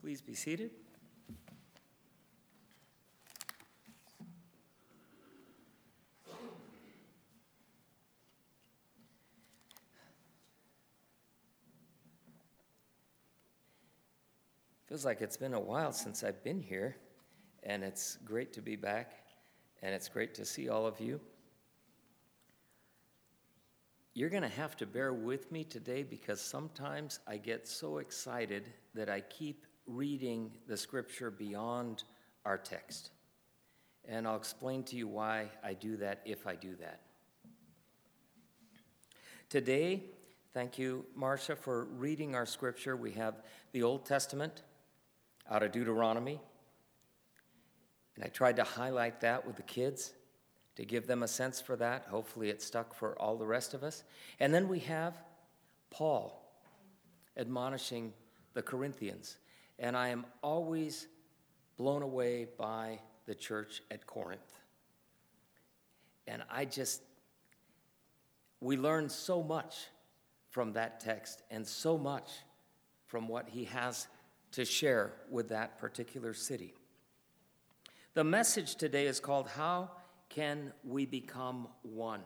Please be seated. Feels like it's been a while since I've been here, and it's great to be back, and it's great to see all of you. You're going to have to bear with me today because sometimes I get so excited that I keep reading the scripture beyond our text. And I'll explain to you why I do that if I do that. Today, thank you, Marcia, for reading our scripture. We have the Old Testament out of Deuteronomy. And I tried to highlight that with the kids to give them a sense for that. Hopefully it stuck for all the rest of us. And then we have Paul admonishing the Corinthians. And I am always blown away by the church at Corinth. And we learn so much from that text and so much from what he has to share with that particular city. The message today is called, How Can We Become One?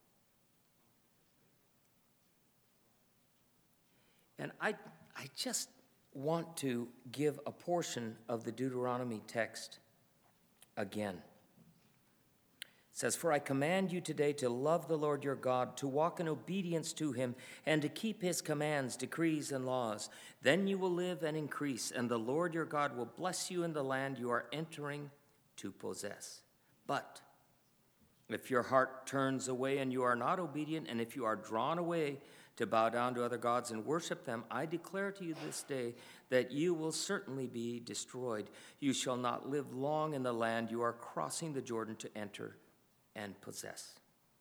And I just want to give a portion of the Deuteronomy text again. It says, For I command you today to love the Lord your God, to walk in obedience to him, and to keep his commands, decrees, and laws. Then you will live and increase, and the Lord your God will bless you in the land you are entering to possess. But if your heart turns away and you are not obedient, and if you are drawn away to bow down to other gods and worship them, I declare to you this day that you will certainly be destroyed. You shall not live long in the land you are crossing the Jordan to enter and possess.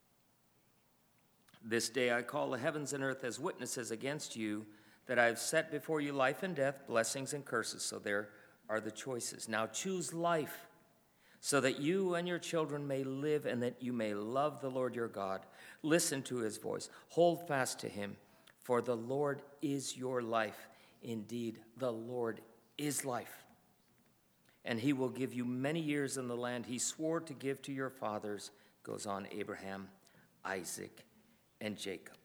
This day I call the heavens and earth as witnesses against you that I have set before you life and death, blessings and curses. So there are the choices. Now choose life, so that you and your children may live and that you may love the Lord your God. Listen to his voice. Hold fast to him, for the Lord is your life. Indeed, the Lord is life. And he will give you many years in the land he swore to give to your fathers, goes on Abraham, Isaac, and Jacob.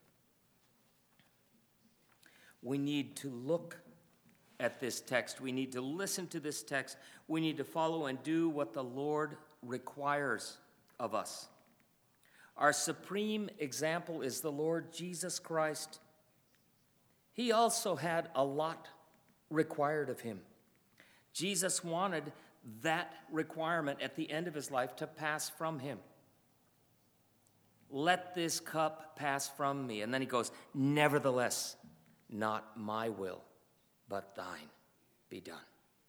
We need to look at this text. We need to listen to this text. We need to follow and do what the Lord requires of us. Our supreme example is the Lord Jesus Christ. He also had a lot required of him. Jesus wanted that requirement at the end of his life to pass from him. Let this cup pass from me. And then he goes, nevertheless, not my will, but thine be done.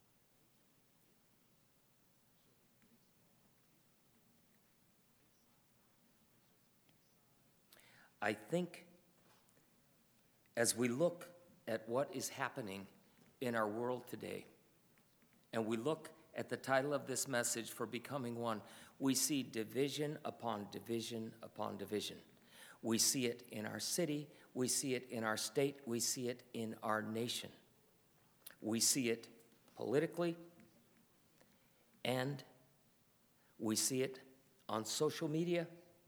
I think as we look at what is happening in our world today, and we look at the title of this message, For Becoming One, we see division upon division upon division. We see it in our city, we see it in our state, we see it in our nation. We see it politically, and we see it on social media,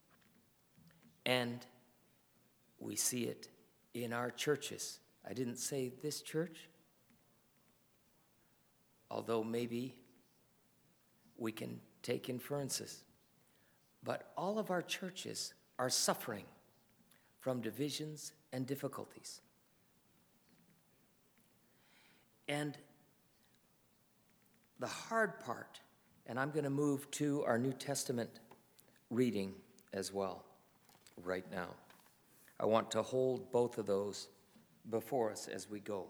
and we see it in our churches. I didn't say this church, although maybe we can take inferences. But all of our churches are suffering from divisions and difficulties. And the hard part, and I'm going to move to our New Testament reading as well right now. I want to hold both of those before us as we go.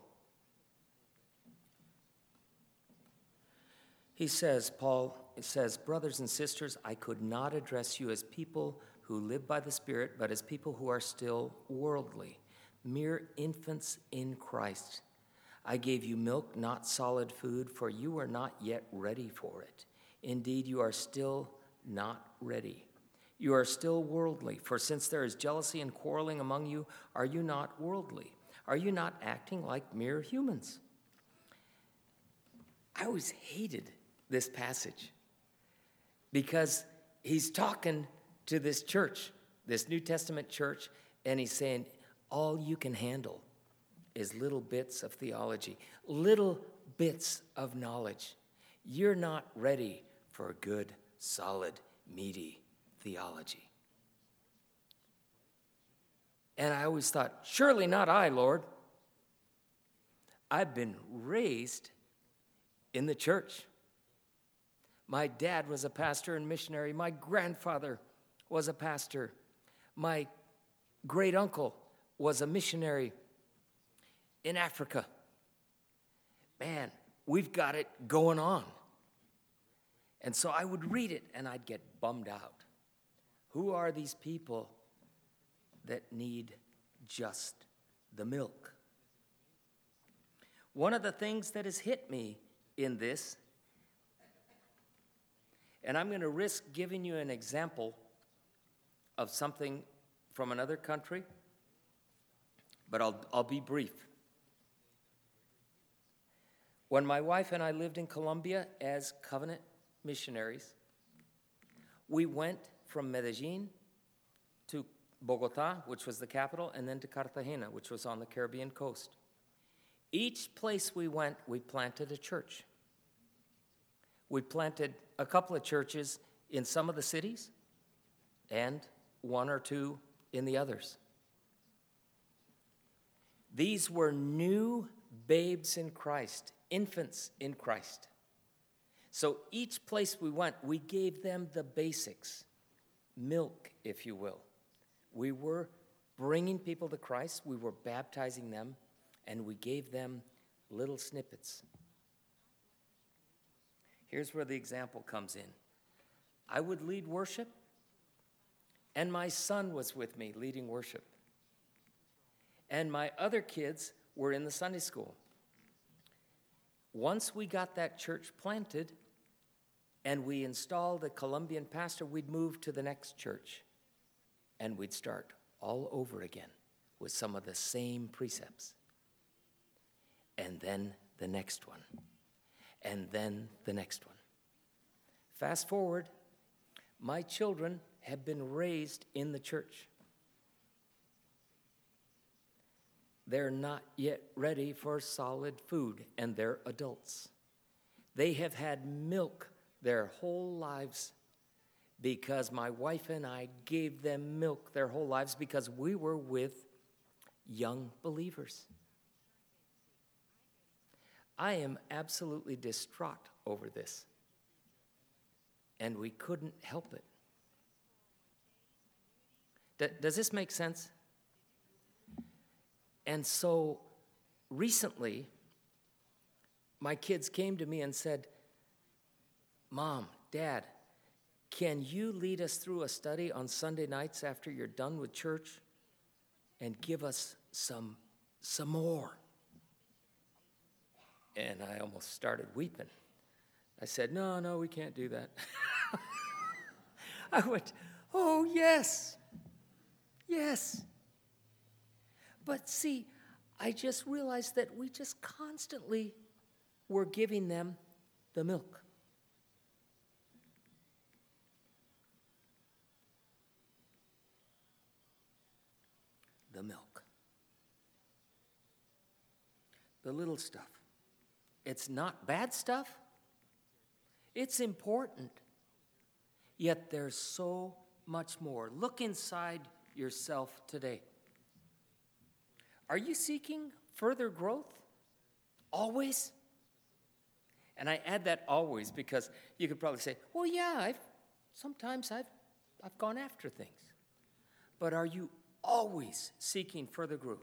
Paul says, brothers and sisters, I could not address you as people who live by the Spirit, but as people who are still worldly, mere infants in Christ. I gave you milk, not solid food, for you are not yet ready for it. Indeed, you are still not ready. You are still worldly, for since there is jealousy and quarreling among you, are you not worldly? Are you not acting like mere humans? I always hated this passage because he's talking to this church, this New Testament church, and he's saying, all you can handle is little bits of theology, little bits of knowledge. You're not ready for a good, solid, meaty theology. And I always thought, surely not I, Lord. I've been raised in the church. My dad was a pastor and missionary. My grandfather was a pastor. My great uncle was a missionary in Africa. Man, we've got it going on. And so I would read it and I'd get bummed out. Who are these people that need just the milk? One of the things that has hit me in this, and I'm going to risk giving you an example of something from another country, but I'll be brief. When my wife and I lived in Colombia as covenant missionaries, we went from Medellin to Bogota, which was the capital, and then to Cartagena, which was on the Caribbean coast. Each place we went, we planted a church. We planted a couple of churches in some of the cities and one or two in the others. These were new babes in Christ, infants in Christ. So each place we went, we gave them the basics, milk, if you will. We were bringing people to Christ, we were baptizing them, and we gave them little snippets. Here's where the example comes in. I would lead worship, and my son was with me leading worship. And my other kids were in the Sunday school. Once we got that church planted and we installed a Colombian pastor, we'd move to the next church and we'd start all over again with some of the same precepts. And then the next one. And then the next one. Fast forward, my children have been raised in the church. They're not yet ready for solid food, and they're adults. They have had milk their whole lives because my wife and I gave them milk their whole lives because we were with young believers. I am absolutely distraught over this, and we couldn't help it. Does this make sense? And so recently, my kids came to me and said, Mom, Dad, can you lead us through a study on Sunday nights after you're done with church and give us some more? And I almost started weeping. I said, no, we can't do that. I went, oh, yes. But see, I just realized that we just constantly were giving them the milk. The milk. The little stuff. It's not bad stuff. It's important. Yet there's so much more. Look inside yourself today. Are you seeking further growth? Always? And I add that always because you could probably say, well, yeah, sometimes I've gone after things. But are you always seeking further growth?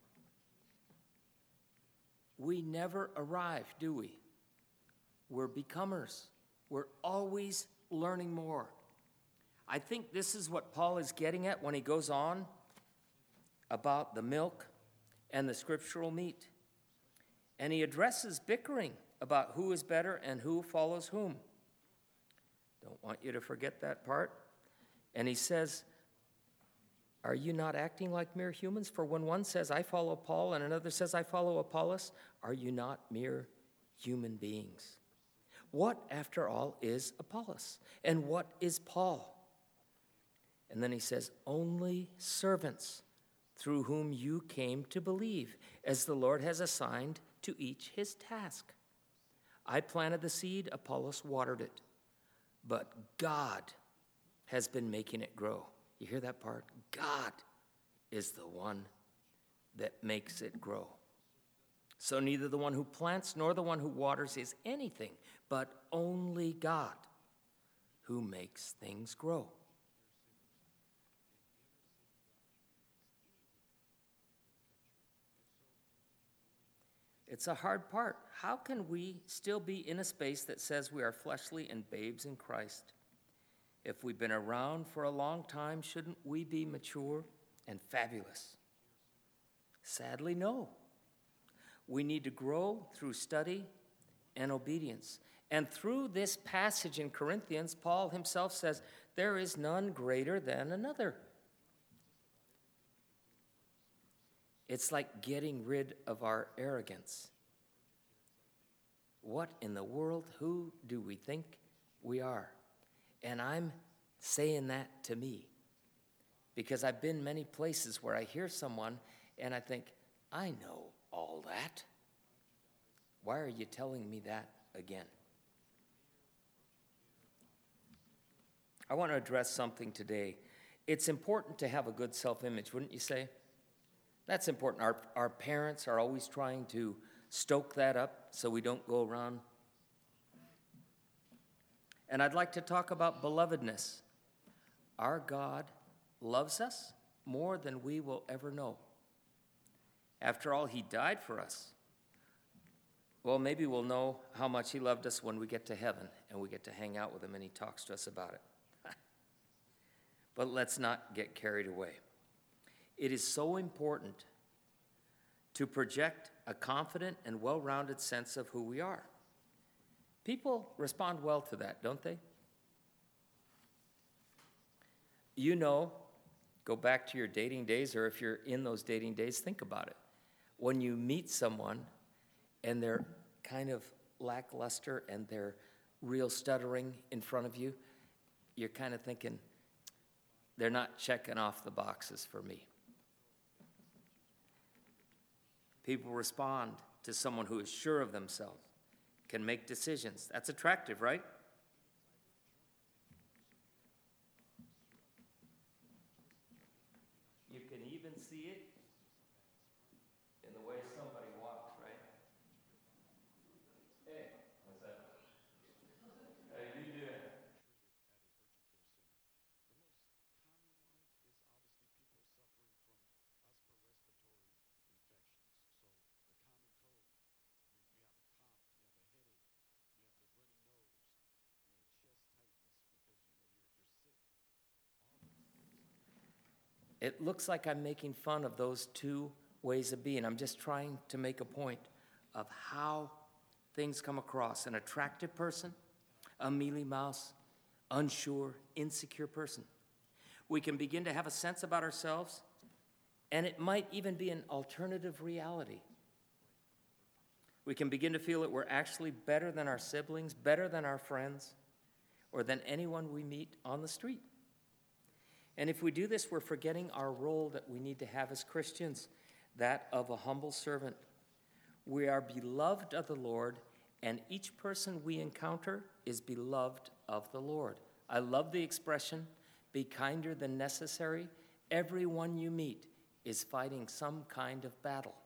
We never arrive, do we? We're becomers. We're always learning more. I think this is what Paul is getting at when he goes on about the milk and the scriptural meat. And he addresses bickering about who is better and who follows whom. Don't want you to forget that part. And he says, are you not acting like mere humans? For when one says, I follow Paul, and another says, I follow Apollos, are you not mere human beings? What, after all, is Apollos? And what is Paul? And then he says, only servants through whom you came to believe, as the Lord has assigned to each his task. I planted the seed, Apollos watered it, but God has been making it grow. You hear that part? God is the one that makes it grow. So neither the one who plants nor the one who waters is anything, but only God who makes things grow. It's a hard part. How can we still be in a space that says we are fleshly and babes in Christ? If we've been around for a long time, shouldn't we be mature and fabulous? Sadly, no. We need to grow through study and obedience. And through this passage in Corinthians, Paul himself says, there is none greater than another. It's like getting rid of our arrogance. What in the world, who do we think we are? And I'm saying that to me because I've been many places where I hear someone and I think, I know all that. Why are you telling me that again? I want to address something today. It's important to have a good self-image, wouldn't you say? That's important. Our parents are always trying to stoke that up so we don't go around. And I'd like to talk about belovedness. Our God loves us more than we will ever know. After all, he died for us. Well, maybe we'll know how much he loved us when we get to heaven and we get to hang out with him and he talks to us about it. But let's not get carried away. It is so important to project a confident and well-rounded sense of who we are. People respond well to that, don't they? You know, go back to your dating days, or if you're in those dating days, think about it. When you meet someone and they're kind of lackluster and they're real stuttering in front of you, you're kind of thinking, they're not checking off the boxes for me. People respond to someone who is sure of themselves, can make decisions. That's attractive, right? You can even see it in the way somebody walks, right? Hey, what's that? How you doing? It looks like I'm making fun of those two ways of being. I'm just trying to make a point of how things come across. An attractive person, a mealy mouse, unsure, insecure person. We can begin to have a sense about ourselves, and it might even be an alternative reality. We can begin to feel that we're actually better than our siblings, better than our friends, or than anyone we meet on the street. And if we do this, we're forgetting our role that we need to have as Christians, that of a humble servant. We are beloved of the Lord, and each person we encounter is beloved of the Lord. I love the expression, be kinder than necessary. Everyone you meet is fighting some kind of battle.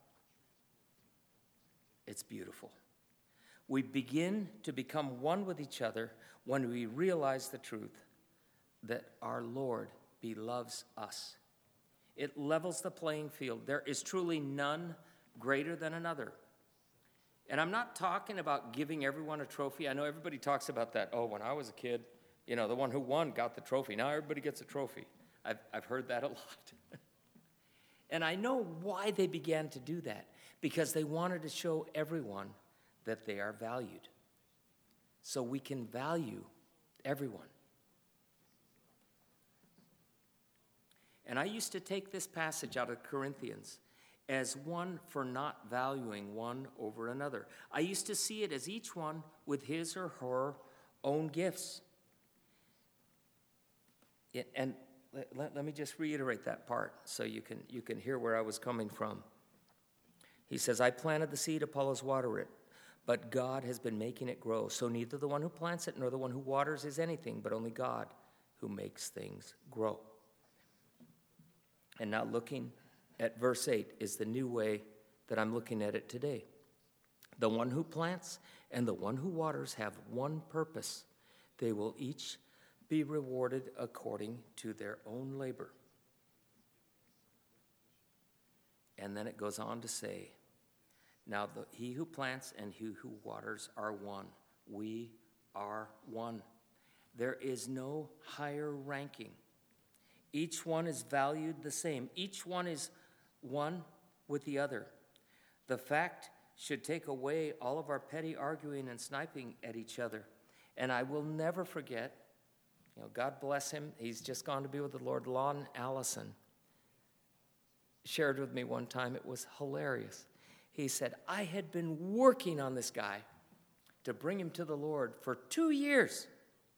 It's beautiful. We begin to become one with each other when we realize the truth that our Lord beloves us. It levels the playing field. There is truly none greater than another. And I'm not talking about giving everyone a trophy. I know everybody talks about that. Oh, when I was a kid, the one who won got the trophy. Now everybody gets a trophy. I've heard that a lot. And I know why they began to do that, because they wanted to show everyone that they are valued. So we can value everyone. And I used to take this passage out of Corinthians as one for not valuing one over another. I used to see it as each one with his or her own gifts. And let me just reiterate that part so you can hear where I was coming from. He says, I planted the seed, Apollos watered it, but God has been making it grow. So neither the one who plants it nor the one who waters is anything, but only God who makes things grow. And now looking at verse 8 is the new way that I'm looking at it today. The one who plants and the one who waters have one purpose. They will each be rewarded according to their own labor. And then it goes on to say, now he who plants and he who waters are one. We are one. There is no higher ranking. Each one is valued the same. Each one is one with the other. The fact should take away all of our petty arguing and sniping at each other. And I will never forget, God bless him, he's just gone to be with the Lord, Lon Allison shared with me one time, it was hilarious. He said, I had been working on this guy to bring him to the Lord for 2 years.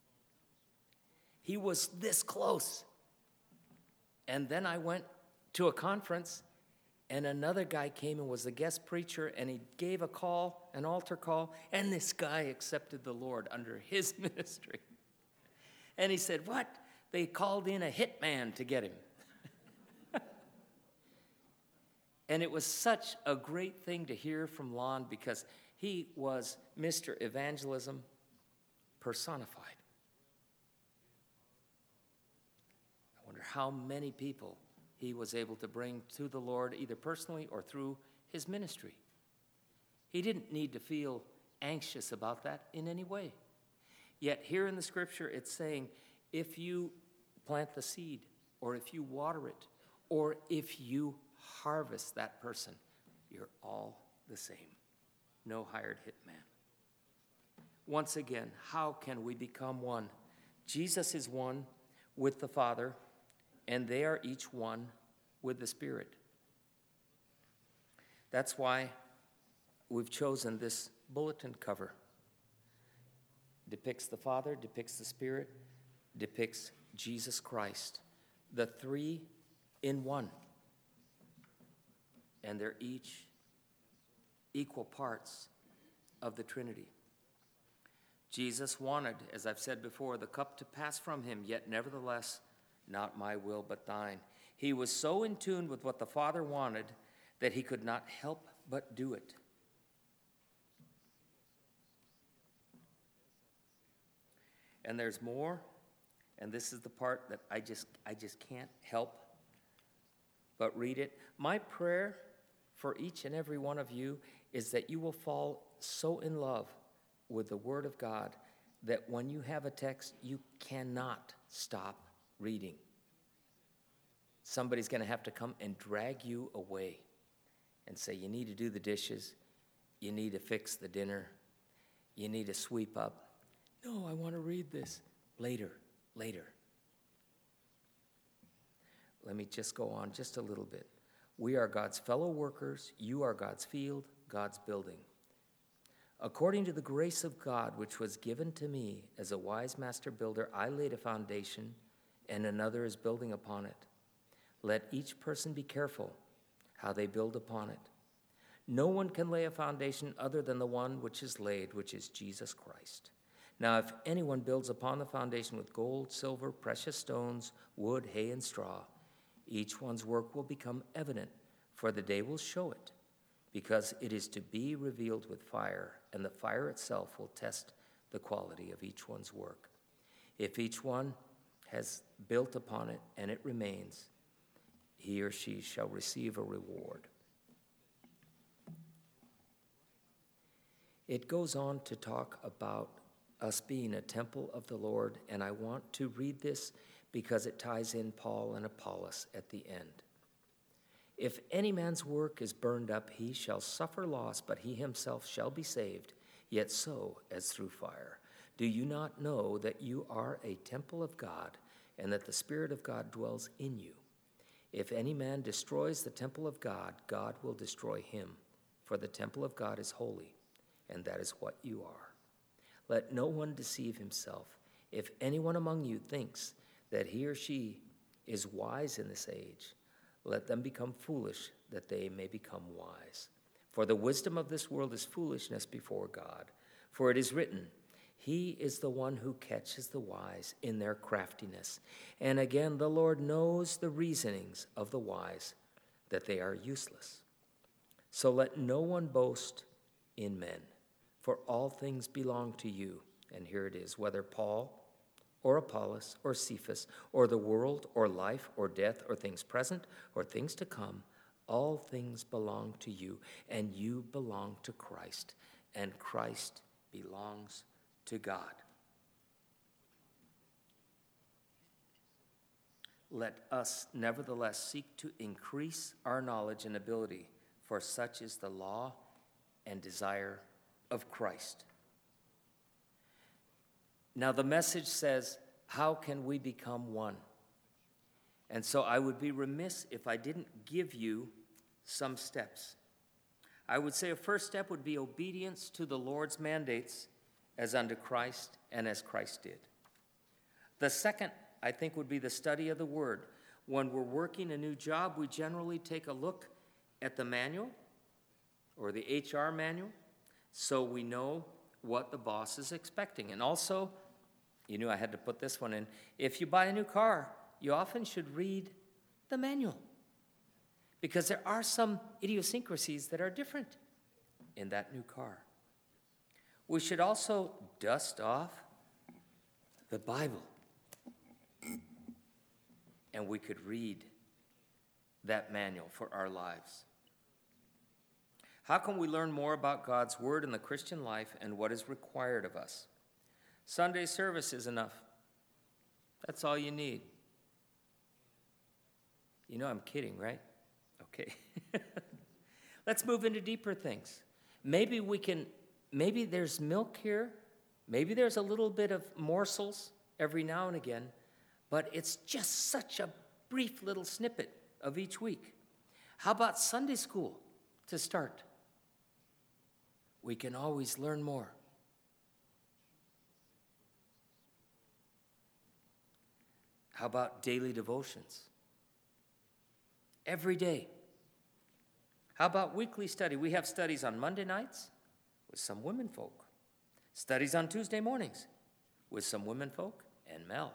He was this close. And then I went to a conference, and another guy came and was the guest preacher, and he gave a call, an altar call, and this guy accepted the Lord under his ministry. And he said, what? They called in a hitman to get him. And it was such a great thing to hear from Lon because he was Mr. Evangelism personified. I wonder how many people he was able to bring to the Lord, either personally or through his ministry. He didn't need to feel anxious about that in any way. Yet here in the scripture, it's saying, if you plant the seed, or if you water it, or if you harvest that person, you're all the same. No hired hitman. Once again, how can we become one? Jesus is one with the Father, and they are each one with the Spirit. That's why we've chosen this bulletin cover. Depicts the Father, depicts the Spirit, depicts Jesus Christ. The three in one. And they're each equal parts of the Trinity. Jesus wanted, as I've said before, the cup to pass from him, yet nevertheless, not my will but thine. He was so in tune with what the Father wanted that he could not help but do it. And there's more, and this is the part that I just can't help but read it. My prayer for each and every one of you is that you will fall so in love with the Word of God that when you have a text, you cannot stop reading. Somebody's going to have to come and drag you away and say, you need to do the dishes, you need to fix the dinner, you need to sweep up. No, I want to read this later. Let me just go on just a little bit. We are God's fellow workers. You are God's field, God's building. According to the grace of God, which was given to me as a wise master builder, I laid a foundation, and another is building upon it. Let each person be careful how they build upon it. No one can lay a foundation other than the one which is laid, which is Jesus Christ. Now, if anyone builds upon the foundation with gold, silver, precious stones, wood, hay, and straw, each one's work will become evident, for the day will show it, because it is to be revealed with fire, and the fire itself will test the quality of each one's work. If each one has built upon it and it remains, he or she shall receive a reward. It goes on to talk about us being a temple of the Lord, and I want to read this because it ties in Paul and Apollos at the end. If any man's work is burned up, he shall suffer loss, but he himself shall be saved, yet so as through fire. Do you not know that you are a temple of God, and that the Spirit of God dwells in you? If any man destroys the temple of God, God will destroy him. For the temple of God is holy, and that is what you are. Let no one deceive himself. If anyone among you thinks that he or she is wise in this age, let them become foolish, that they may become wise. For the wisdom of this world is foolishness before God. For it is written, He is the one who catches the wise in their craftiness. And again, the Lord knows the reasonings of the wise, that they are useless. So let no one boast in men, for all things belong to you. And here it is, whether Paul or Apollos or Cephas or the world or life or death or things present or things to come, all things belong to you, and you belong to Christ, and Christ belongs to God. Let us nevertheless seek to increase our knowledge and ability, for such is the law and desire of Christ. Now the message says, how can we become one? And so I would be remiss if I didn't give you some steps. I would say a first step would be obedience to the Lord's mandates as unto Christ and as Christ did. The second, I think, would be the study of the Word. When we're working a new job, we generally take a look at the manual or the HR manual so we know what the boss is expecting. And also, you knew I had to put this one in, if you buy a new car, you often should read the manual, because there are some idiosyncrasies that are different in that new car. We should also dust off the Bible, and we could read that manual for our lives. How can we learn more about God's Word in the Christian life and what is required of us? Sunday service is enough. That's all you need. You know I'm kidding, right? Okay. Let's move into deeper things. Maybe there's milk here. Maybe there's a little bit of morsels every now and again, but it's just such a brief little snippet of each week. How about Sunday school to start? We can always learn more. How about daily devotions? Every day. How about weekly study? We have studies on Monday nights with some women folk. Studies on Tuesday mornings with some women folk and Mel.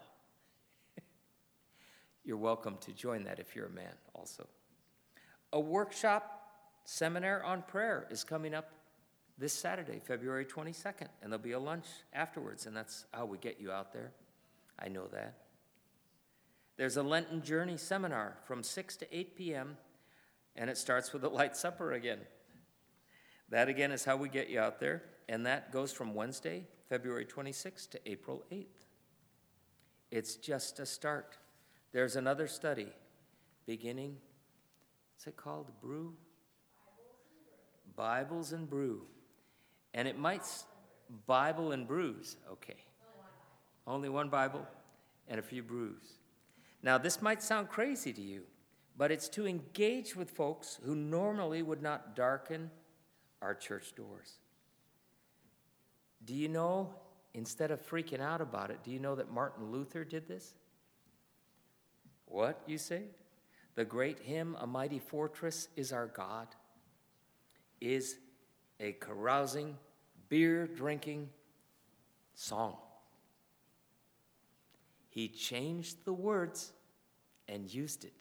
You're welcome to join that if you're a man also. A workshop seminar on prayer is coming up this Saturday, February 22nd, and there'll be a lunch afterwards, and that's how we get you out there. I know that. There's a Lenten Journey seminar from 6 to 8 p.m., and it starts with a light supper again. That, again, is how we get you out there, and that goes from Wednesday, February 26th to April 8th. It's just a start. There's another study beginning, what's it called? Brew? Bibles and Brew. And it might, Bible and brews, okay. Only one Bible and a few brews. Now, this might sound crazy to you, but it's to engage with folks who normally would not darken our church doors. Do you know, instead of freaking out about it, do you know that Martin Luther did this? What, you say? The great hymn, A Mighty Fortress is Our God, is a carousing, beer-drinking song. He changed the words and used it.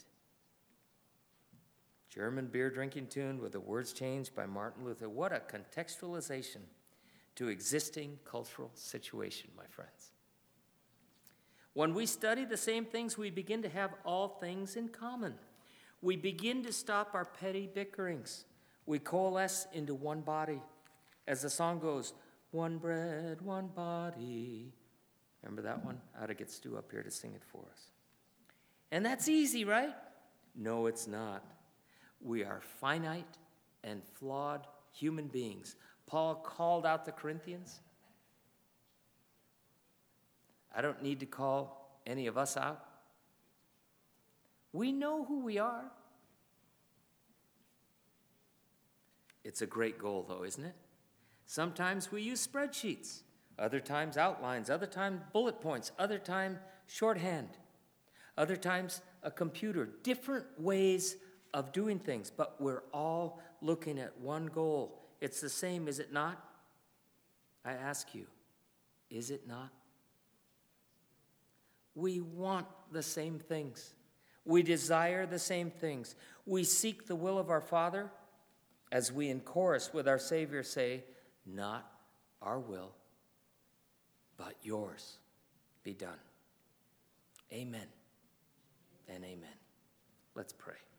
German beer-drinking tune with the words changed by Martin Luther. What a contextualization to existing cultural situation, my friends. When we study the same things, we begin to have all things in common. We begin to stop our petty bickerings. We coalesce into one body. As the song goes, one bread, one body. Remember that one? I ought to get Stu up here to sing it for us. And that's easy, right? No, it's not. We are finite and flawed human beings. Paul called out the Corinthians. I don't need to call any of us out. We know who we are. It's a great goal, though, isn't it? Sometimes we use spreadsheets, other times outlines, other times bullet points, other time shorthand, other times a computer, different ways of doing things, but we're all looking at one goal. It's the same, is it not? I ask you, is it not? We want the same things. We desire the same things. We seek the will of our Father, as we in chorus with our Savior say, not our will, but yours be done. Amen and amen. Let's pray.